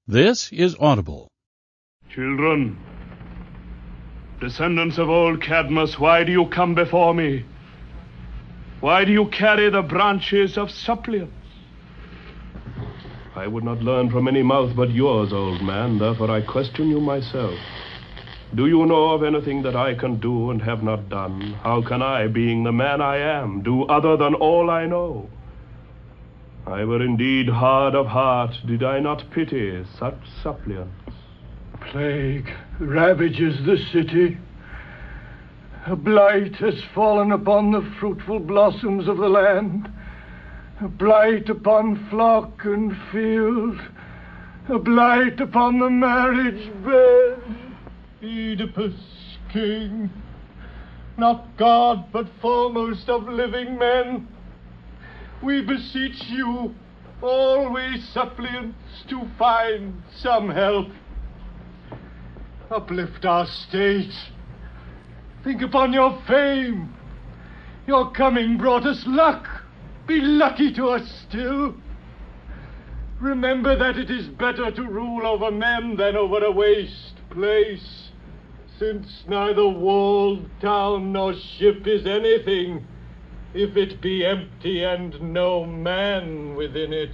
This is Audible. Children, descendants of old Cadmus, why do you come before me? Why do you carry the branches of suppliants? I would not learn from any mouth but yours, old man, therefore I question you myself. Do you know of anything that I can do and have not done? How can I, being the man I am, do other than all I know? I were indeed hard of heart, did I not pity such suppliants. Plague ravages the city. A blight has fallen upon the fruitful blossoms of the land. A blight upon flock and field. A blight upon the marriage bed. Oedipus, king, not God, but foremost of living men, we beseech you, always suppliants, to find some help. Uplift our state. Think upon your fame. Your coming brought us luck. Be lucky to us still. Remember that it is better to rule over men than over a waste place, since neither walled town nor ship is anything, if it be empty and no man within it.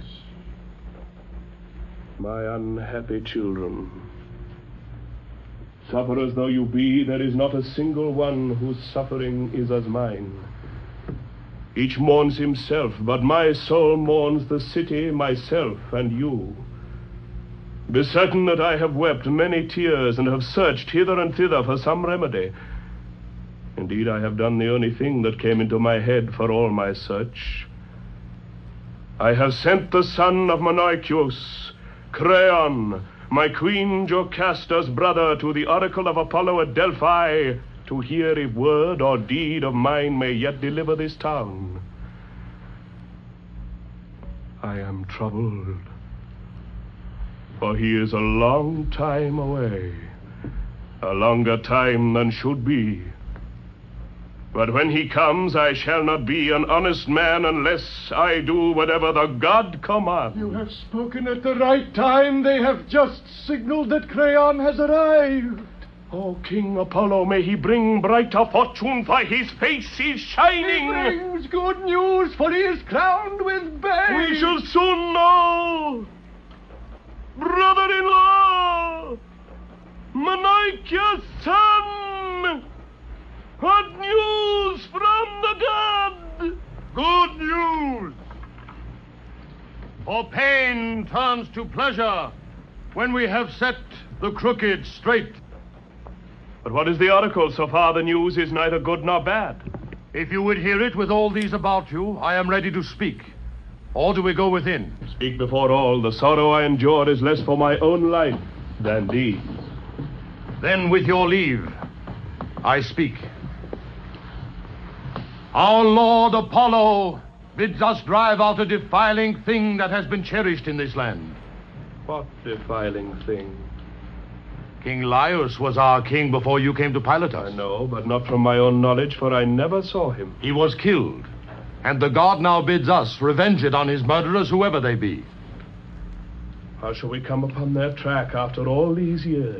My unhappy children, sufferers though you be, there is not a single one whose suffering is as mine. Each mourns himself, but my soul mourns the city, myself, and you. Be certain that I have wept many tears and have searched hither and thither for some remedy. Indeed, I have done the only thing that came into my head for all my search. I have sent the son of Monoiceus, Creon, my queen Jocasta's brother, to the oracle of Apollo at Delphi, to hear if word or deed of mine may yet deliver this town. I am troubled, for he is a long time away, a longer time than should be. But when he comes, I shall not be an honest man unless I do whatever the god commands. You have spoken at the right time. They have just signaled that Creon has arrived. O King Apollo, may he bring brighter fortune, for his face is shining. He brings good news, for he is crowned with bay. We shall soon know. Brother-in-law, Monoiceus' son, what news from the god? Good news. For pain turns to pleasure when we have set the crooked straight. But what is the oracle? So far the news is neither good nor bad. If you would hear it with all these about you, I am ready to speak. Or do we go within? Speak before all. The sorrow I endure is less for my own life than these. Then, with your leave, I speak. Our Lord Apollo bids us drive out a defiling thing that has been cherished in this land. What defiling thing? King Laius was our king before you came to pilot us. I know, but not from my own knowledge, for I never saw him. He was killed, and the god now bids us revenge it on his murderers, whoever they be. How shall we come upon their track after all these years?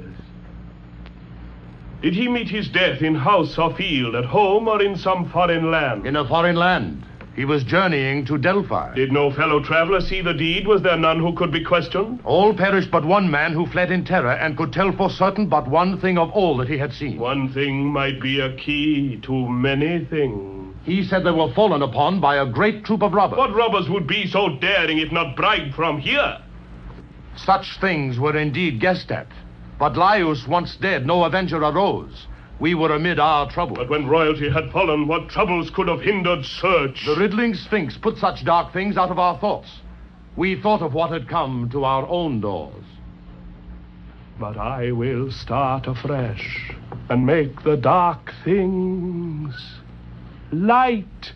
Did he meet his death in house or field, at home or in some foreign land? In a foreign land. He was journeying to Delphi. Did no fellow traveler see the deed? Was there none who could be questioned? All perished but one man who fled in terror and could tell for certain but one thing of all that he had seen. One thing might be a key to many things. He said they were fallen upon by a great troop of robbers. What robbers would be so daring if not bribed from here? Such things were indeed guessed at. But Laius once dead, no avenger arose. We were amid our trouble. But when royalty had fallen, what troubles could have hindered search? The riddling Sphinx put such dark things out of our thoughts. We thought of what had come to our own doors. But I will start afresh and make the dark things light.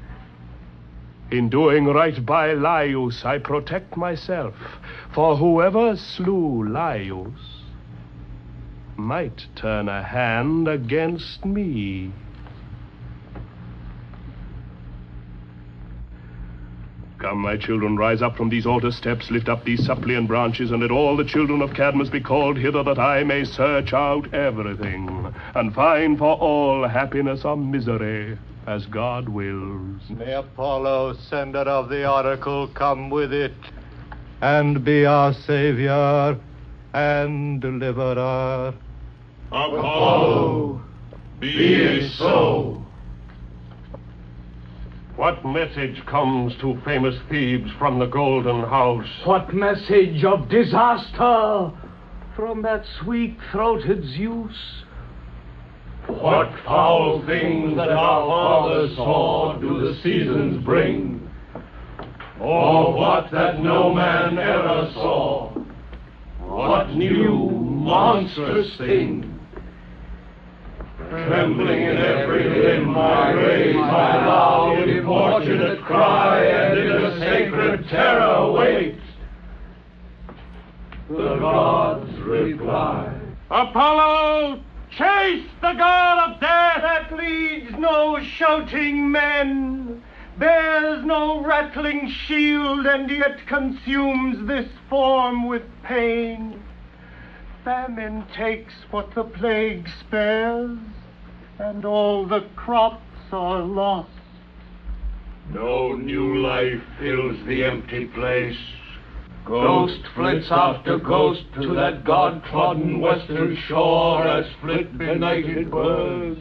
In doing right by Laius, I protect myself, for whoever slew Laius might turn a hand against me. Come, my children, rise up from these altar steps, lift up these suppliant branches, and let all the children of Cadmus be called hither, that I may search out everything, and find for all happiness or misery, as God wills. May Apollo, sender of the oracle, come with it, and be our Savior and Deliverer. Apollo, be it so. What message comes to famous Thebes from the Golden House? What message of disaster from that sweet-throated Zeus? What foul things that our fathers saw do the seasons bring? Or what that no man ever saw? What new, monstrous thing? Trembling in every limb I raise my loud, importunate cry, and in a sacred terror wait the gods' reply. Apollo, chase the god of death that leads no shouting men, bears no rattling shield, and yet consumes this form with pain. Famine takes what the plague spares, and all the crops are lost. No new life fills the empty place. Ghost flits after ghost to that god-trodden western shore as flit benighted birds.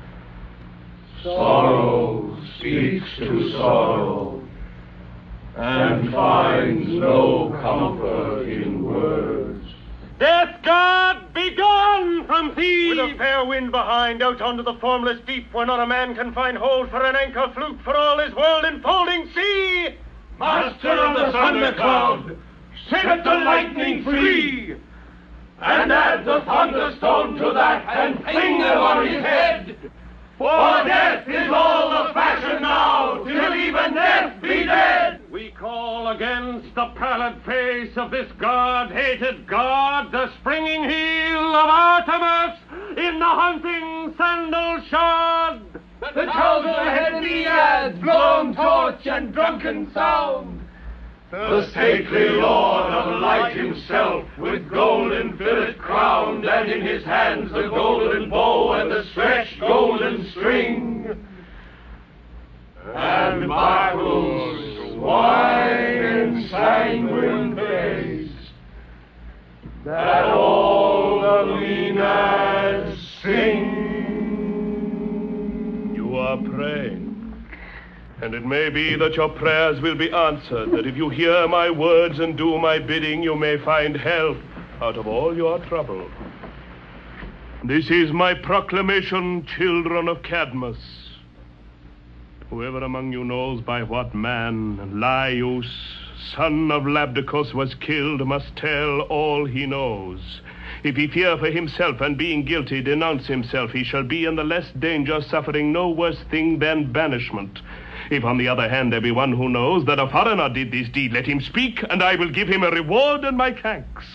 Sorrow speaks to sorrow, and finds no comfort in words. Death god, be gone from Thebes! With a fair wind behind, out onto the formless deep, where not a man can find hold for an anchor flute for all his world-enfolding sea! Master of the thundercloud, set the lightning free, and add the thunderstone to that, and fling them on his head. For death is all the fashion now, till even death be dead. We call against the pallid face of this god-hated god, the springing heel of Artemis in the hunting sandal shod. The tower-head Nereids, blown torch and drunken sound. The stately lord of light himself, with golden fillet crowned, and in his hands the golden bow and the stretched golden string. And Bacchus, wine and sanguine face, that all the Maenads sing. You are praying. And it may be that your prayers will be answered, that if you hear my words and do my bidding, you may find help out of all your trouble. This is my proclamation, children of Cadmus. Whoever among you knows by what man Laius, son of Labdacus, was killed must tell all he knows. If he fear for himself, and being guilty denounce himself, he shall be in the less danger, suffering no worse thing than banishment. If, on the other hand, there be one who knows that a foreigner did this deed, let him speak, and I will give him a reward and my thanks.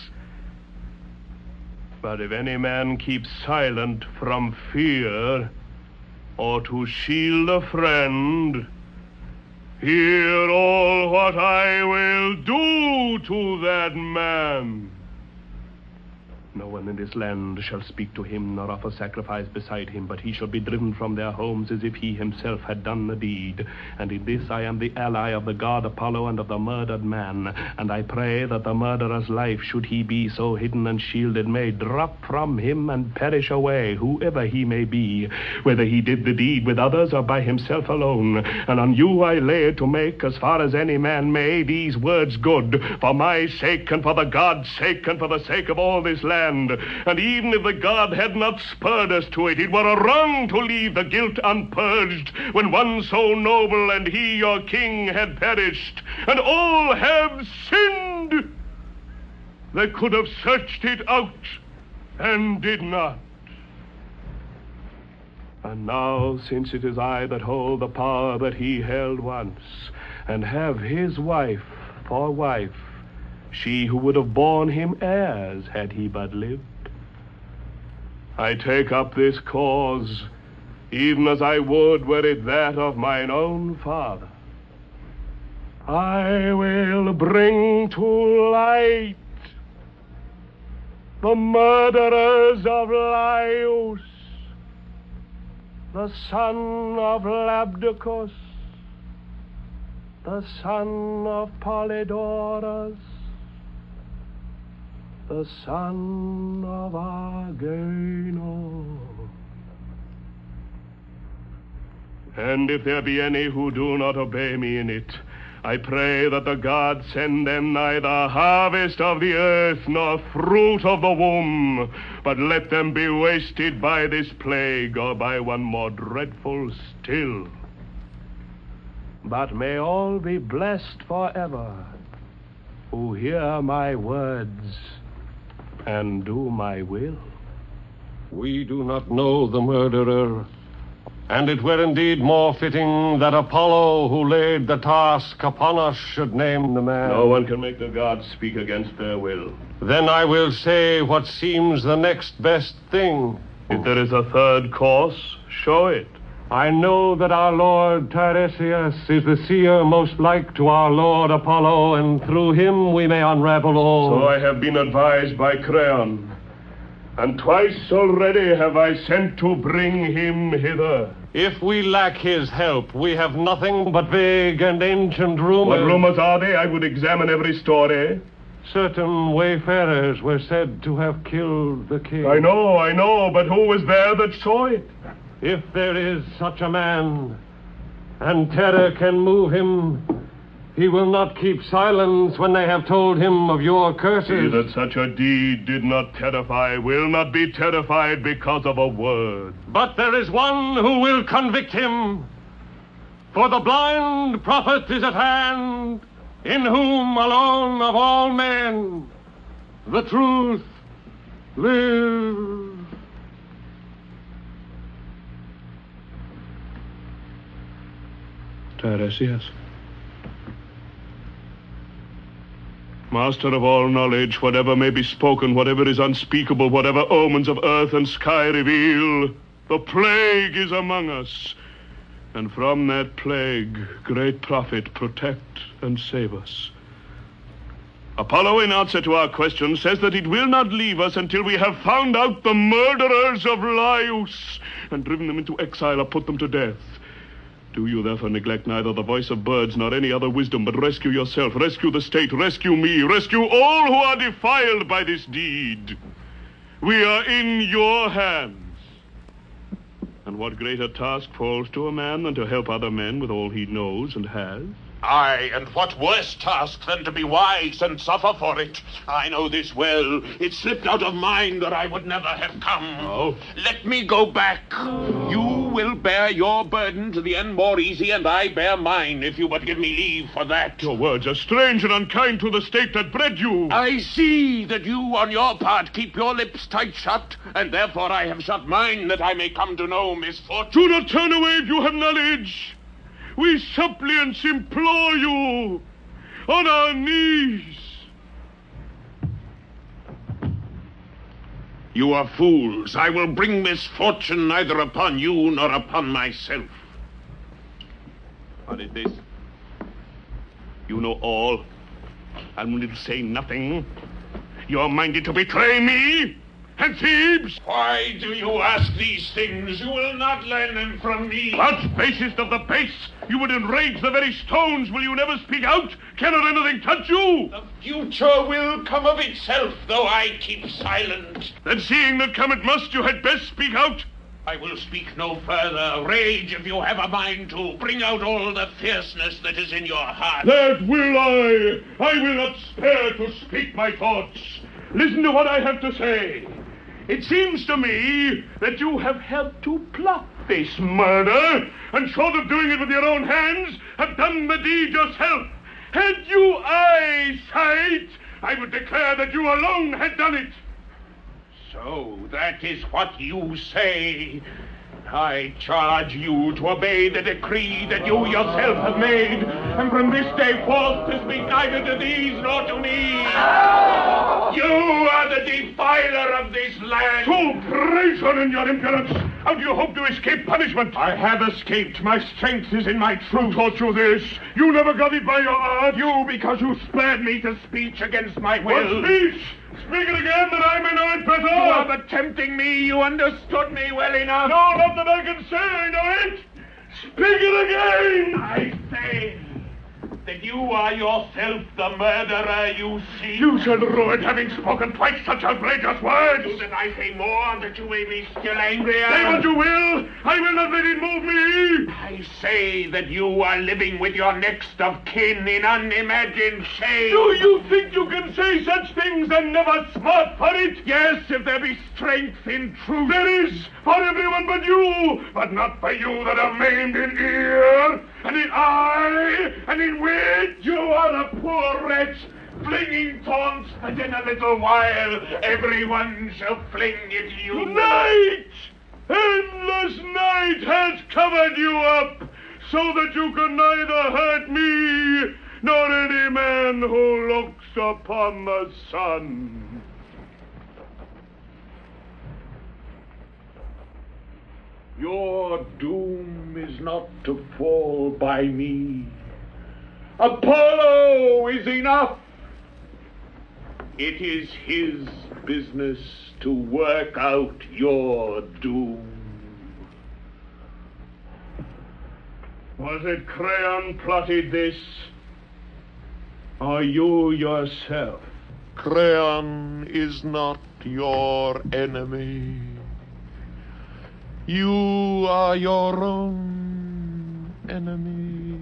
But if any man keep silent from fear, or to shield a friend, hear all what I will do to that man. No one in this land shall speak to him, nor offer sacrifice beside him, but he shall be driven from their homes as if he himself had done the deed. And in this I am the ally of the god Apollo and of the murdered man. And I pray that the murderer's life, should he be so hidden and shielded, may drop from him and perish away, whoever he may be, whether he did the deed with others or by himself alone. And on you I lay it to make, as far as any man may, these words good, for my sake and for the god's sake and for the sake of all this land. And even if the god had not spurred us to it, it were a wrong to leave the guilt unpurged, when one so noble and he your king had perished, and all have sinned. They could have searched it out, and did not. And now, since it is I that hold the power that he held once, and have his wife for wife, she who would have borne him heirs had he but lived, I take up this cause, even as I would were it that of mine own father. I will bring to light the murderers of Laius, the son of Labdacus, the son of Polydorus, the son of Arganor. And if there be any who do not obey me in it, I pray that the gods send them neither harvest of the earth nor fruit of the womb, but let them be wasted by this plague or by one more dreadful still. But may all be blessed forever who hear my words and do my will. We do not know the murderer, and it were indeed more fitting that Apollo, who laid the task upon us, should name the man. No one can make the gods speak against their will. Then I will say what seems the next best thing. If there is a third course, show it. I know that our Lord Tiresias is the seer most like to our Lord Apollo, and through him we may unravel all. So I have been advised by Creon, and twice already have I sent to bring him hither. If we lack his help, we have nothing but vague and ancient rumors. What rumors are they? I would examine every story. Certain wayfarers were said to have killed the king. I know, but who was there that saw it? If there is such a man, and terror can move him, he will not keep silence when they have told him of your curses. He that such a deed did not terrify will not be terrified because of a word. But there is one who will convict him, for the blind prophet is at hand, in whom alone of all men the truth lives. Tiresias, master of all knowledge, whatever may be spoken, whatever is unspeakable, whatever omens of earth and sky reveal, the plague is among us. And from that plague, great prophet, protect and save us. Apollo, in answer to our question, says that it will not leave us until we have found out the murderers of Laius and driven them into exile or put them to death. Do you therefore neglect neither the voice of birds nor any other wisdom, but rescue yourself, rescue the state, rescue me, rescue all who are defiled by this deed. We are in your hands. And what greater task falls to a man than to help other men with all he knows and has? Aye, and what worse task than to be wise and suffer for it? I know this well. It slipped out of mind that I would never have come. Oh? Let me go back. You will bear your burden to the end more easy, and I bear mine, if you but give me leave for that. Your words are strange and unkind to the state that bred you. I see that you, on your part, keep your lips tight shut, and therefore I have shut mine, that I may come to know misfortune. Do not turn away if you have knowledge. We suppliants implore you on our knees. You are fools. I will bring misfortune neither upon you nor upon myself. What is this? You know all, and will say nothing. You are minded to betray me and Thebes? Why do you ask these things? You will not learn them from me. What basest of the base? You would enrage the very stones. Will you never speak out? Cannot anything touch you? The future will come of itself, though I keep silent. Then seeing that come it must, you had best speak out. I will speak no further. Rage if you have a mind to. Bring out all the fierceness that is in your heart. That will I. I will not spare to speak my thoughts. Listen to what I have to say. It seems to me that you have helped to plot this murder, and short of doing it with your own hands, have done the deed yourself. Had you eyesight, I would declare that you alone had done it. So that is what you say. I charge you to obey the decree that you yourself have made, and from this day forth to speak neither to these nor to me. You are the the defiler of this land. To prison in your impudence! How do you hope to escape punishment? I have escaped. My strength is in my truth. Who taught you this? You never got it by your art. You, because you spared me to speech against my will. What speech? Speak it again that I may know it better. You are but tempting me. You understood me well enough. No, not that I can say I know it. Speak it again. I say that you are yourself the murderer you see. You shall rue it, having spoken twice such outrageous words. Do that I say more, that you may be still angrier. Say what you will. I will not let it move me. I say that you are living with your next of kin in unimagined shame. Do you think you can say such things and never smart for it? Yes, if there be strength in truth. There is, for everyone but you, but not for you that are maimed in ear, and in eye, and in wit. You are a poor wretch, flinging taunts, and in a little while everyone shall fling at you. Night! Endless night has covered you up, so that you can neither hurt me, nor any man who looks upon the sun. Your doom is not to fall by me. Apollo is enough. It is his business to work out your doom. Was it Creon plotted this, or you yourself? Creon is not your enemy. You are your own enemy.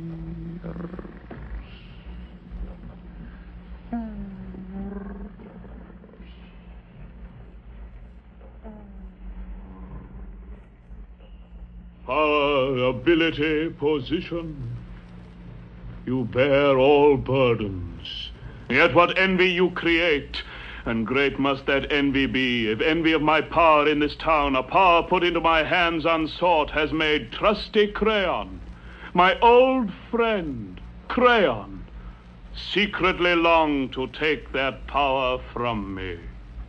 Power, ability, position. You bear all burdens. Yet what envy you create, and great must that envy be, if envy of my power in this town, a power put into my hands unsought, has made trusty Creon, my old friend, Creon, secretly long to take that power from me.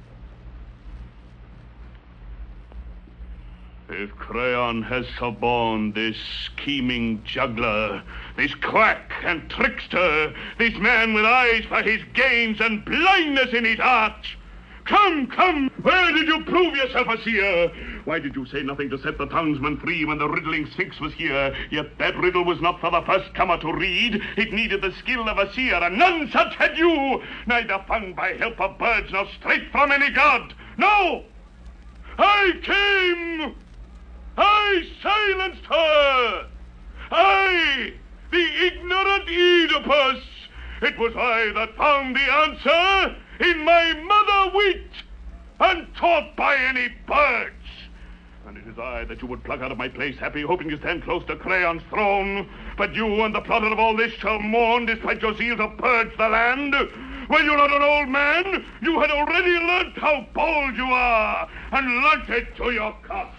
If Creon has suborned this scheming juggler, this quack and trickster, this man with eyes for his gains and blindness in his heart, come, where did you prove yourself a seer? Why did you say nothing to set the townsmen free when the riddling Sphinx was here? Yet that riddle was not for the first comer to read. It needed the skill of a seer, and none such had you, neither found by help of birds nor straight from any god. No! I came! I silenced her! I, the ignorant Oedipus! It was I that found the answer in my mother wit, untaught by any birds. And it is I that you would pluck out of my place, happy, hoping to stand close to Creon's throne. But you and the plotter of all this shall mourn, despite your zeal to purge the land. When you're not an old man, you had already learnt how bold you are, and learnt it to your cost.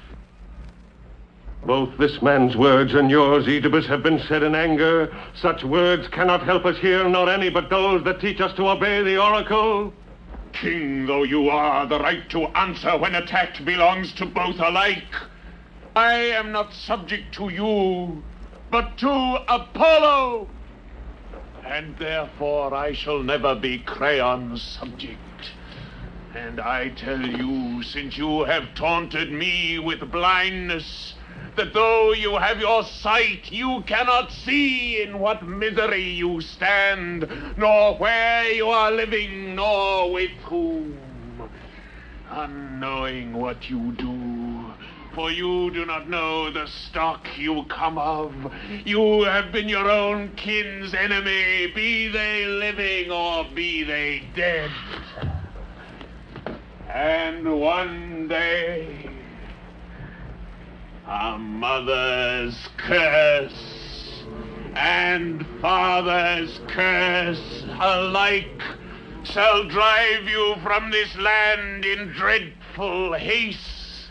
Both this man's words and yours, Oedipus, have been said in anger. Such words cannot help us here, nor any but those that teach us to obey the oracle. King though you are, the right to answer when attacked belongs to both alike. I am not subject to you, but to Apollo. And therefore I shall never be Creon's subject. And I tell you, since you have taunted me with blindness, that though you have your sight, you cannot see in what misery you stand, nor where you are living, nor with whom. Unknowing what you do, for you do not know the stock you come of. You have been your own kin's enemy, be they living or be they dead. And one day, a mother's curse and father's curse alike shall drive you from this land in dreadful haste,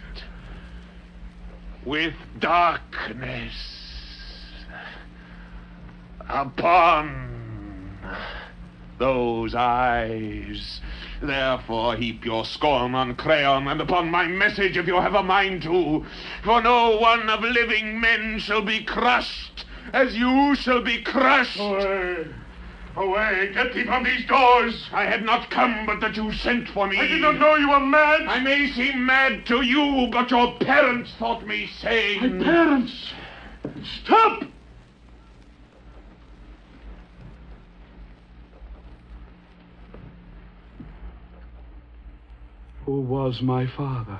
with darkness upon those eyes Therefore heap your scorn on Creon and upon my message if you have a mind to. For no one of living men shall be crushed as you shall be crushed. Away! Away! Get thee from these doors! I had not come but that you sent for me. I did not know you were mad! I may seem mad to you, but your parents thought me sane. My parents! Stop! Who was my father?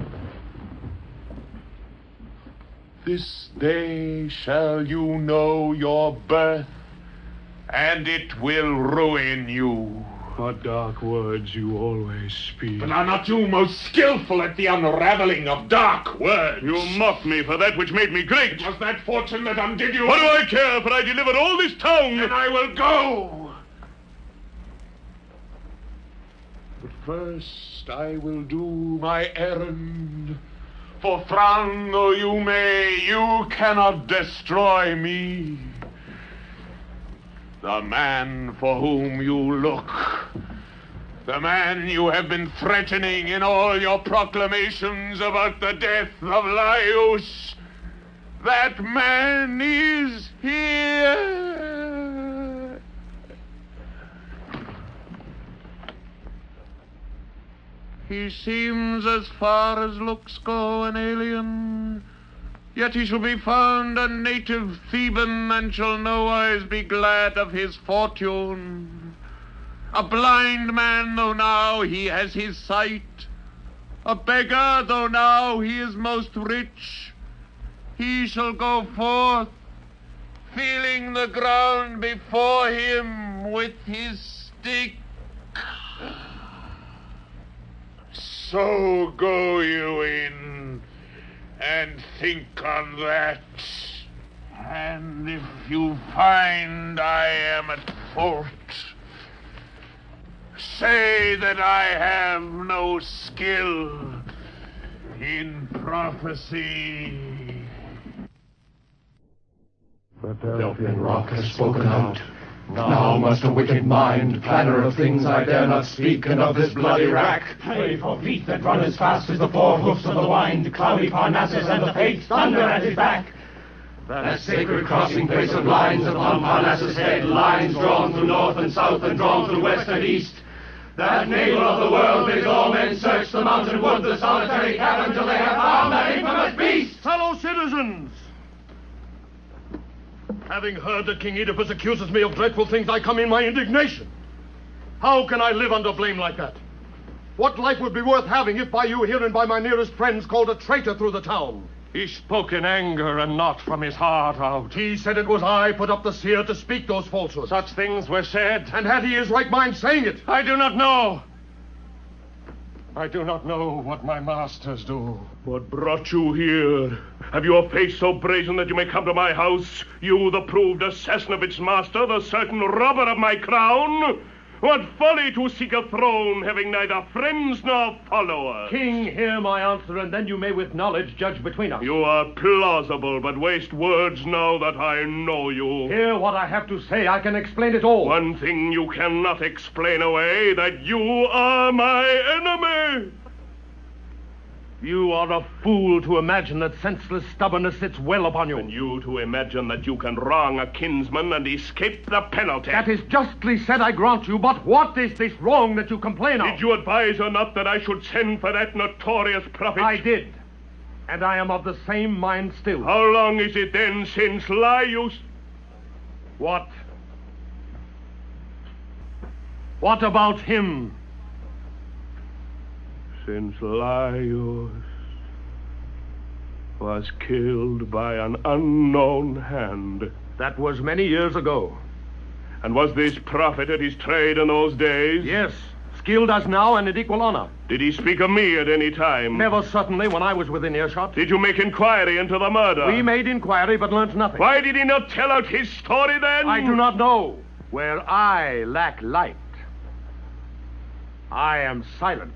This day shall you know your birth, and it will ruin you. What dark words you always speak. But are not you most skillful at the unraveling of dark words? You mock me for that which made me great. It was that fortune that undid you. What do I care, for I delivered all this town? Then I will go. But first I will do my errand. For frown though you may, you cannot destroy me. The man for whom you look, the man you have been threatening in all your proclamations about the death of Laius, that man is here. He seems, as far as looks go, an alien. Yet he shall be found a native Theban, and shall nowise be glad of his fortune. A blind man, though now he has his sight, a beggar, though now he is most rich, he shall go forth, feeling the ground before him with his stick. So go you in, and think on that. And if you find I am at fault, say that I have no skill in prophecy. The Delphian rock has spoken out. Now must a wicked mind, planner of things I dare not speak, and of this bloody wrack, pray for feet that run as fast as the four hoofs of the wind, cloudy Parnassus and the fates thunder at his back. That sacred crossing place of lines upon Parnassus' head, lines drawn through north and south and drawn through west and east. That neighbor of the world bids all men search the mountain wood, the solitary cavern, till they have found that infamous beast. Fellow citizens! Having heard that King Oedipus accuses me of dreadful things, I come in my indignation. How can I live under blame like that? What life would be worth having if by you here and by my nearest friends called a traitor through the town? He spoke in anger and not from his heart out. He said it was I put up the seer to speak those falsehoods. Such things were said. And had he his right mind saying it? I do not know. I do not know what my masters do. What brought you here? Have you a face so brazen that you may come to my house? You, the proved assassin of its master, the certain robber of my crown? What folly to seek a throne, having neither friends nor followers. King, hear my answer, and then you may with knowledge judge between us. You are plausible, but waste words now that I know you. Hear what I have to say. I can explain it all. One thing you cannot explain away, that you are my enemy. You are a fool to imagine that senseless stubbornness sits well upon you. And you to imagine that you can wrong a kinsman and escape the penalty. That is justly said, I grant you, but what is this wrong that you complain of? Did you advise or not that I should send for that notorious prophet? I did, and I am of the same mind still. How long is it then since Laius... What? What about him? Since Laius was killed by an unknown hand. That was many years ago. And was this prophet at his trade in those days? Yes, skilled as now and in equal honor. Did he speak of me at any time? Never certainly when I was within earshot. Did you make inquiry into the murder? We made inquiry but learnt nothing. Why did he not tell out his story then? I do not know. Where I lack light, I am silent.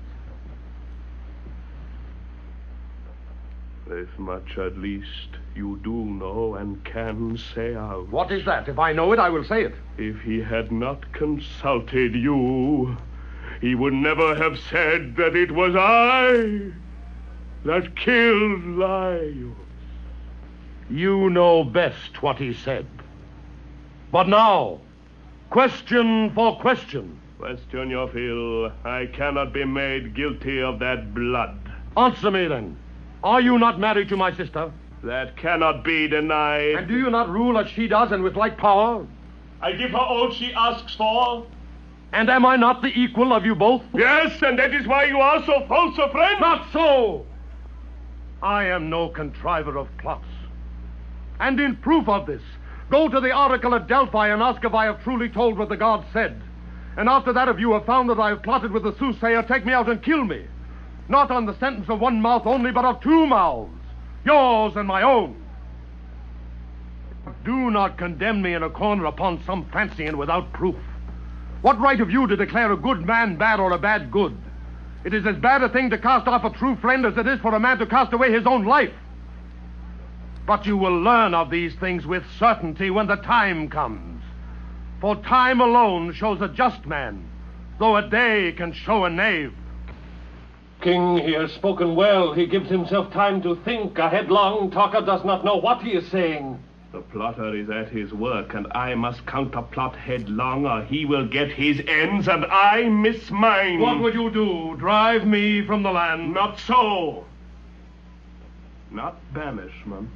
This much at least you do know and can say out. What is that? If I know it, I will say it. If he had not consulted you, he would never have said that it was I that killed Laius. You know best what he said. But now, question for question. Question your fill. I cannot be made guilty of that blood. Answer me then. Are you not married to my sister? That cannot be denied. And do you not rule as she does and with like power? I give her all she asks for. And am I not the equal of you both? Yes, and that is why you are so false a friend. Not so. I am no contriver of plots. And in proof of this, go to the oracle at Delphi and ask if I have truly told what the gods said. And after that, if you have found that I have plotted with the soothsayer, take me out and kill me. Not on the sentence of one mouth only, but of two mouths. Yours and my own. Do not condemn me in a corner upon some fancy and without proof. What right have you to declare a good man bad or a bad good? It is as bad a thing to cast off a true friend as it is for a man to cast away his own life. But you will learn of these things with certainty when the time comes. For time alone shows a just man, though a day can show a knave. King, he has spoken well. He gives himself time to think. A headlong talker does not know what he is saying. The plotter is at his work, and I must counterplot headlong, or he will get his ends, and I miss mine. What would you do? Drive me from the land? Not so. Not banishment.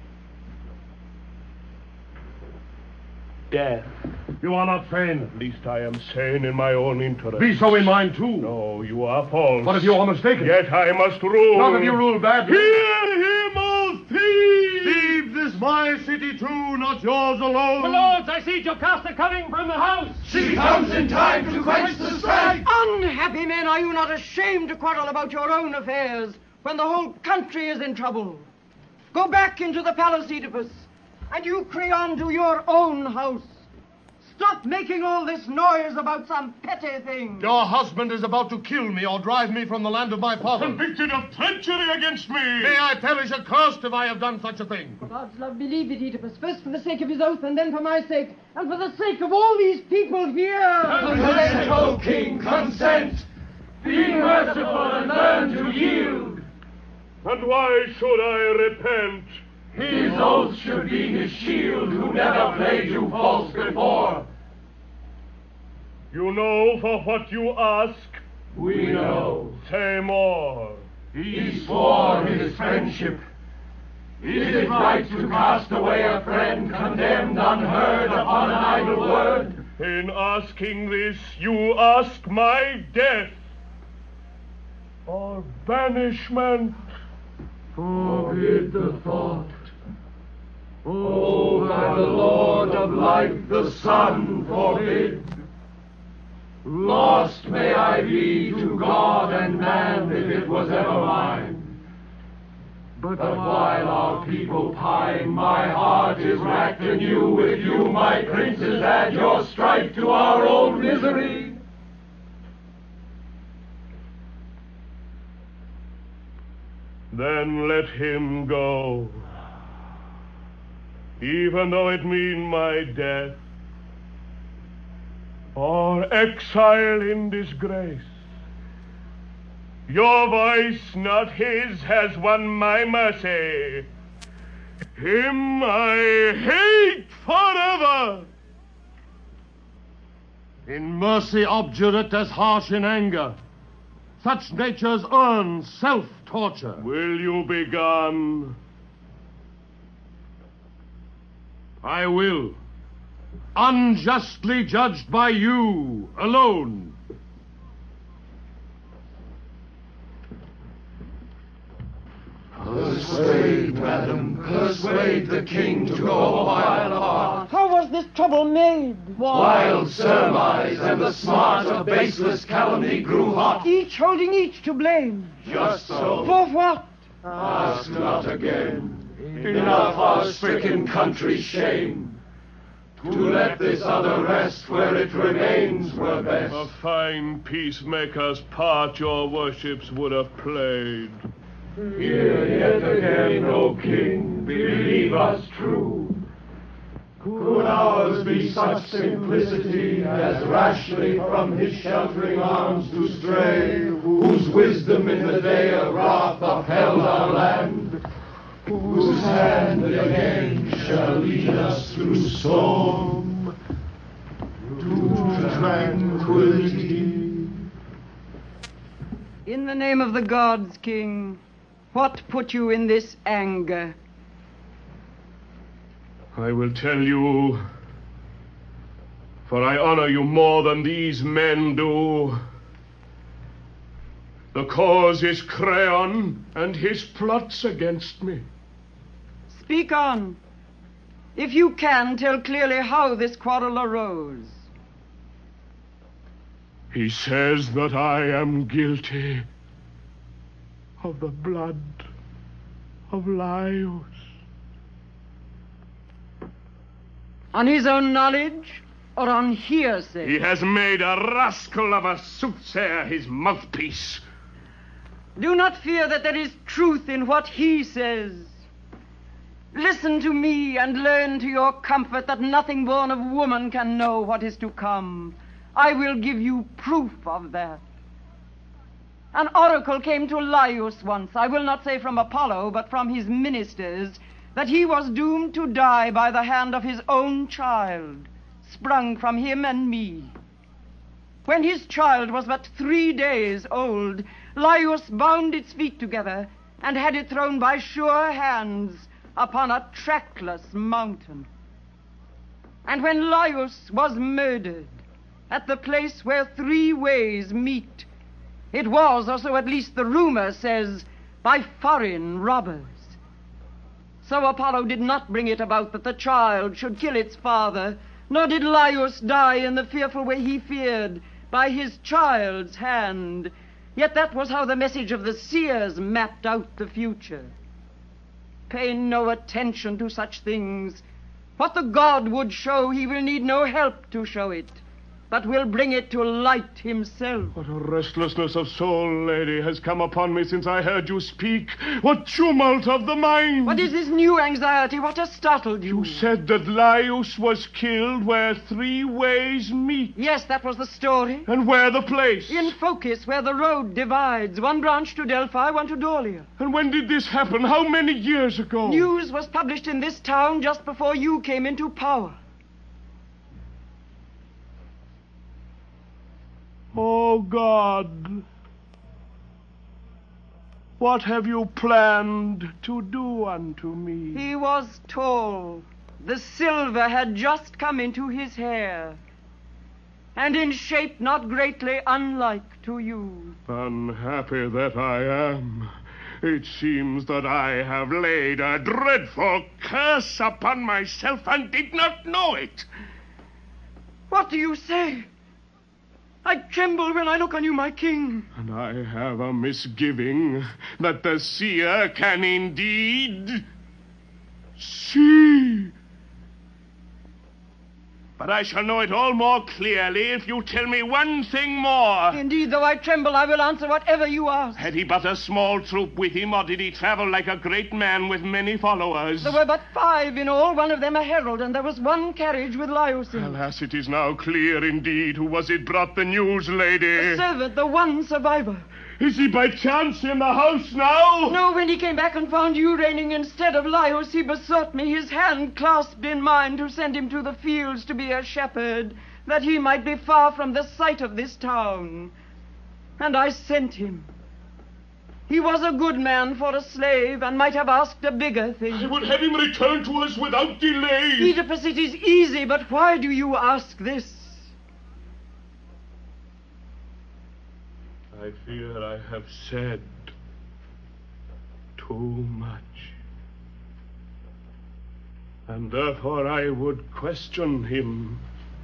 Death. You are not sane. At least I am sane in my own interest. Be so in mine, too. No, you are false. But if you are mistaken? Yet I must rule. Not if you rule badly. Hear him, O thieves! Thieves, this my city, too, not yours alone. My lords, I see Jocasta coming from the house. She comes in time to quench the strife. Unhappy men, are you not ashamed to quarrel about your own affairs when the whole country is in trouble? Go back into the palace, Oedipus, and you, Creon, to your own house. Stop making all this noise about some petty thing. Your husband is about to kill me or drive me from the land of my father. Convicted of treachery against me. May I perish accursed if I have done such a thing. For God's love, believe it, Oedipus, first for the sake of his oath, and then for my sake, and for the sake of all these people here. Consent, O king, consent. Be merciful and learn to yield. And why should I repent? His oath should be his shield, who never played you false before. You know for what you ask? We know. Say more. He swore his friendship. Is it right to cast away a friend condemned unheard upon an idle word? In asking this, you ask my death or banishment. Forbid the thought. Oh, by the Lord of life, the Son, forbid. Lost may I be to God and man if it was ever mine. But while our people pine, my heart is racked anew with you, my princes, add your strife to our own misery. Then let him go, even though it mean my death, or exile in disgrace. Your voice, not his, has won my mercy. Him I hate forever. In mercy obdurate as harsh in anger. Such natures earn self-torture. Will you be gone? I will. Unjustly judged by you alone. Persuade, madam, persuade the king to go a while apart. How was this trouble made? Wild surmise and the smart of baseless calumny grew hot. Each holding each to blame. Just so. For what? Ask not again. Enough our stricken country's shame. To let this other rest where it remains were best. A fine peacemaker's part your worships would have played. Hear yet again, O king, believe us true. Could ours be such simplicity as rashly from his sheltering arms to stray, whose wisdom in the day of wrath upheld our land, whose hand again shall lead us through storm to tranquility? In the name of the gods, King, what put you in this anger? I will tell you, for I honor you more than these men do. The cause is Creon and his plots against me. Speak on. If you can, tell clearly how this quarrel arose. He says that I am guilty of the blood of Laius. On his own knowledge, or on hearsay? He has made a rascal of a soothsayer his mouthpiece. Do not fear that there is truth in what he says. Listen to me and learn to your comfort that nothing born of woman can know what is to come. I will give you proof of that. An oracle came to Laius once, I will not say from Apollo, but from his ministers, that he was doomed to die by the hand of his own child, sprung from him and me. When his child was but 3 days old, Laius bound its feet together and had it thrown by sure hands upon a trackless mountain. And when Laius was murdered at the place where 3 ways meet, it was, or so at least the rumor says, by foreign robbers. So Apollo did not bring it about that the child should kill its father, nor did Laius die in the fearful way he feared, by his child's hand. Yet that was how the message of the seers mapped out the future. Pay no attention to such things. What the god would show, he will need no help to show it, but will bring it to light himself. What a restlessness of soul, lady, has come upon me since I heard you speak. What tumult of the mind! What is this new anxiety? What has startled you? You said that Laius was killed where 3 ways meet. Yes, that was the story. And where the place? In Phocis, where the road divides. One branch to Delphi, one to Dolia. And when did this happen? How many years ago? News was published in this town just before you came into power. Oh, God, what have you planned to do unto me? He was tall. The silver had just come into his hair, and in shape not greatly unlike to you. Unhappy that I am. It seems that I have laid a dreadful curse upon myself and did not know it. What do you say? I tremble when I look on you, my king. And I have a misgiving that the seer can indeed see. But I shall know it all more clearly if you tell me one thing more. Indeed, though I tremble, I will answer whatever you ask. Had he but a small troop with him, or did he travel like a great man with many followers? There were but 5 in all, one of them a herald, and there was 1 carriage with Laius in. Alas, it is now clear indeed who was it brought the news, lady. The servant, the one survivor. Is he by chance in the house now? No, when he came back and found you reigning instead of Laius, he besought me, his hand clasped in mine, to send him to the fields to be a shepherd, that he might be far from the sight of this town. And I sent him. He was a good man for a slave, and might have asked a bigger thing. I would have him return to us without delay. Oedipus, it is easy, but why do you ask this? I fear I have said too much. And therefore I would question him.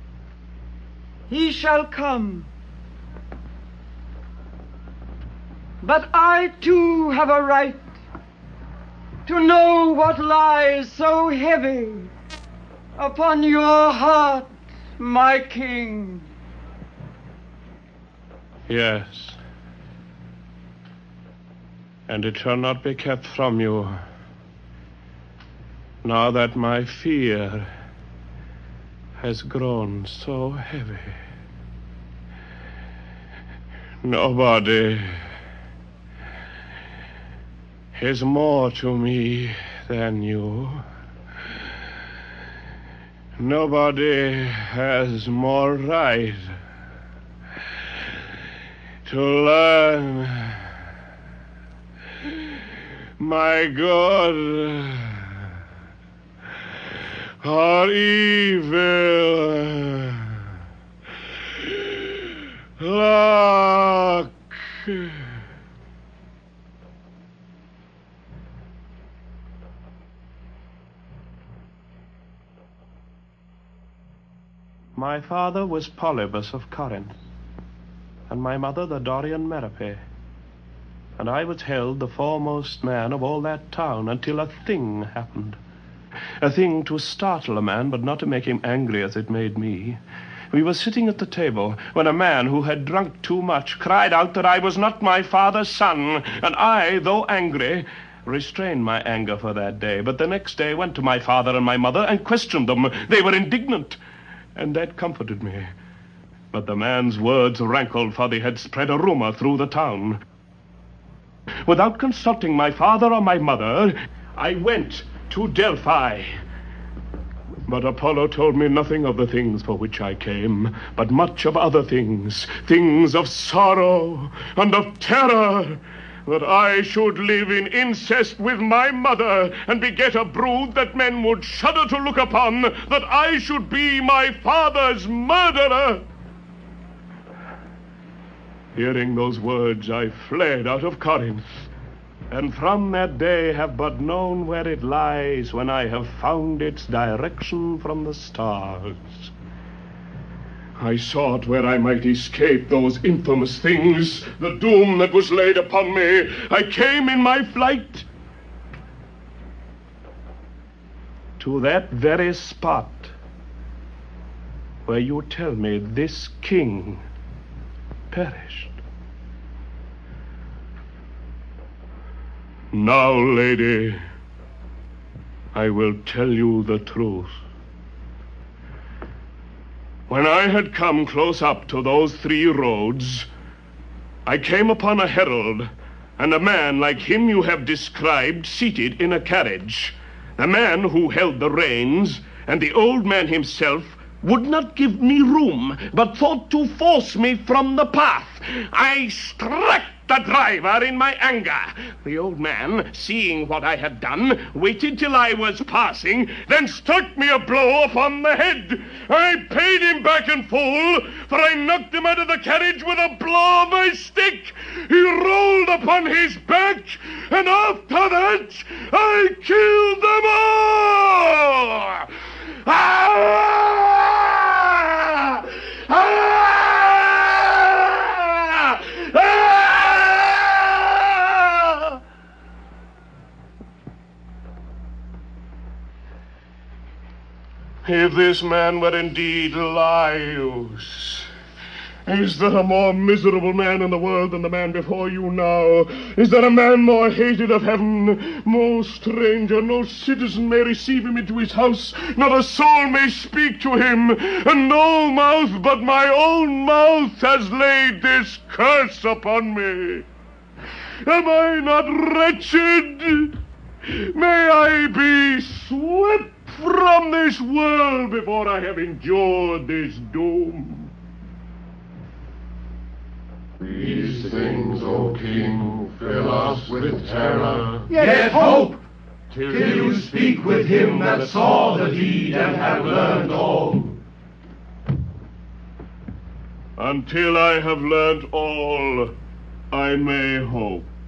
He shall come. But I too have a right to know what lies so heavy upon your heart, my king. Yes. And it shall not be kept from you, now that my fear has grown so heavy. Nobody is more to me than you. Nobody has more right to learn my good or evil luck. My father was Polybus of Corinth, and my mother the Dorian Merope. And I was held the foremost man of all that town until a thing happened. A thing to startle a man, but not to make him angry as it made me. We were sitting at the table when a man who had drunk too much cried out that I was not my father's son, and I, though angry, restrained my anger for that day. But the next day went to my father and my mother and questioned them. They were indignant, and that comforted me. But the man's words rankled, for they had spread a rumor through the town. Without consulting my father or my mother, I went to Delphi. But Apollo told me nothing of the things for which I came, but much of other things, things of sorrow and of terror, that I should live in incest with my mother and beget a brood that men would shudder to look upon, that I should be my father's murderer. Hearing those words, I fled out of Corinth, and from that day have but known where it lies when I have found its direction from the stars. I sought where I might escape those infamous things, the doom that was laid upon me. I came in my flight to that very spot where you tell me this king perished. Now, lady, I will tell you the truth. When I had come close up to those 3 roads, I came upon a herald, and a man like him you have described seated in a carriage. The man who held the reins, and the old man himself, would not give me room, but thought to force me from the path. I struck the driver in my anger. The old man, seeing what I had done, waited till I was passing, then struck me a blow upon the head. I paid him back in full, for I knocked him out of the carriage with a blow of my stick. He rolled upon his back, and after that I killed them all. Ah! Ah! If this man were indeed Laius, is there a more miserable man in the world than the man before you now? Is there a man more hated of heaven? No stranger, no citizen may receive him into his house, not a soul may speak to him, and no mouth but my own mouth has laid this curse upon me. Am I not wretched? May I be swept from this world before I have endured this doom. These things, O King, fill us with terror, yet hope, till you speak with him that saw the deed and have learned all. Until I have learned all, I may hope.